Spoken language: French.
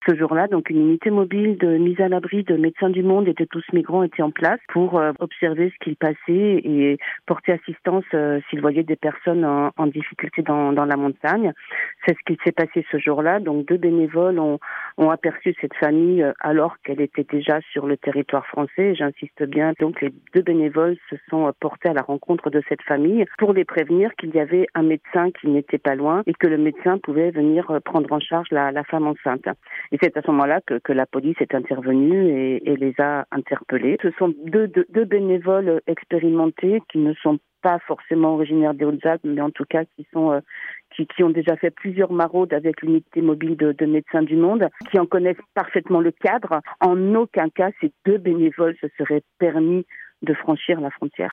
Ce jour-là, donc une unité mobile de mise à l'abri de Médecins du Monde et de Tous Migrants était en place pour observer ce qu'il passait et porter assistance s'ils voyaient des personnes en difficulté dans la montagne. C'est ce qui s'est passé ce jour-là. Donc 2 bénévoles ont aperçu cette famille alors qu'elle était déjà sur le territoire français. J'insiste bien. Donc les 2 bénévoles se sont portés à la rencontre de cette famille pour les prévenir qu'il y avait un médecin qui n'était pas loin et que le médecin pouvait venir prendre en charge la femme enceinte. Et c'est à ce moment-là que la police est intervenue et les a interpellés. Ce sont deux bénévoles expérimentés qui ne sont pas forcément originaires des Hautes-Alpes, mais en tout cas qui ont déjà fait plusieurs maraudes avec l'unité mobile de Médecins du Monde, qui en connaissent parfaitement le cadre. En aucun cas, ces 2 bénévoles se seraient permis de franchir la frontière.